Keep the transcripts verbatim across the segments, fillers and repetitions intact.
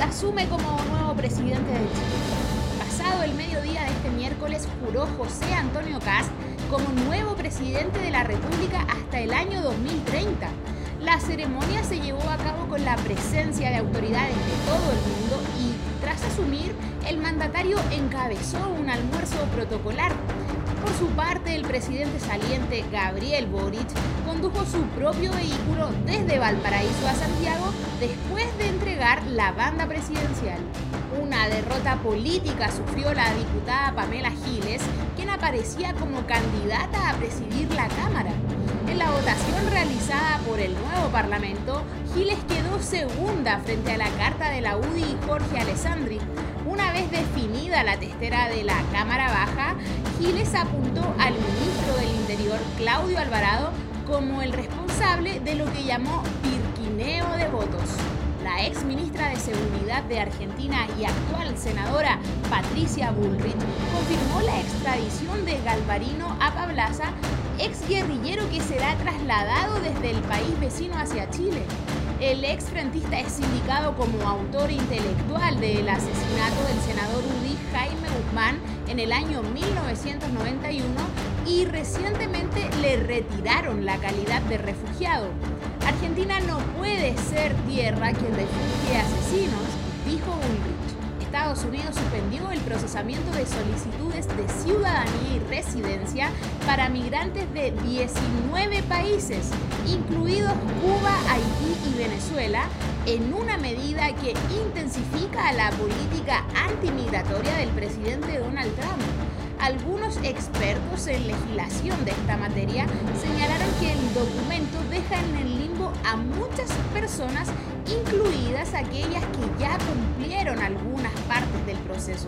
asume como nuevo presidente de Chile. Pasado el mediodía de este miércoles, juró José Antonio Kast como nuevo presidente de la República hasta el año dos mil treinta. La ceremonia se llevó a cabo con la presencia de autoridades de todo el mundo y, tras asumir, el mandatario encabezó un almuerzo protocolar. Por su parte, el presidente saliente, Gabriel Boric, condujo su propio vehículo desde Valparaíso a Santiago después de entregar la banda presidencial. Una derrota política sufrió la diputada Pamela Giles, quien aparecía como candidata a presidir la Cámara. En la votación realizada por el nuevo Parlamento, Giles quedó segunda frente a la carta de la U D I Jorge Alessandri. Una vez definida la testera de la Cámara Baja, Giles apuntó al ministro del Interior, Claudio Alvarado, como el responsable de lo que llamó pirquineo de votos. La ex ministra de Seguridad de Argentina y actual senadora Patricia Bullrich confirmó la extradición de Galvarino Apablaza, ex guerrillero que será trasladado desde el país vecino hacia Chile. El ex frentista es indicado como autor intelectual del asesinato del senador U D I Jaime Guzmán en el año mil novecientos noventa y uno y recientemente le retiraron la calidad de refugiado. Argentina no puede ser tierra que refugie asesinos, dijo Bullrich. Estados Unidos suspendió el procesamiento de solicitudes de ciudadanía y residencia para migrantes de diecinueve países, incluidos Cuba, Haití y Venezuela, en una medida que intensifica la política antimigratoria del presidente Donald Trump. Algunos expertos en legislación de esta materia señalaron que el documento deja en el limbo a muchas personas, incluidas aquellas que ya cumplieron algunas partes del proceso.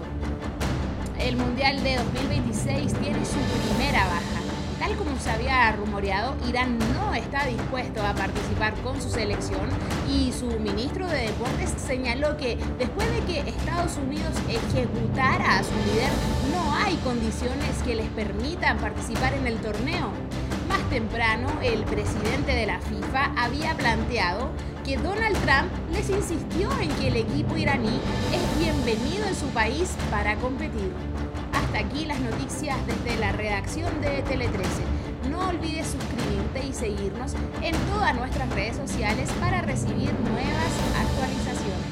El Mundial de dos mil veintiséis tiene su primera baja. Tal como se había rumoreado, Irán no está dispuesto a participar con su selección y su ministro de Deportes señaló que después de que Estados Unidos ejecutara a su líder, no hay condiciones que les permitan participar en el torneo. Más temprano, el presidente de la FIFA había planteado que Donald Trump les insistió en que el equipo iraní es bienvenido en su país para competir. Hasta aquí las noticias desde la redacción de Tele trece. No olvides suscribirte y seguirnos en todas nuestras redes sociales para recibir nuevas actualizaciones.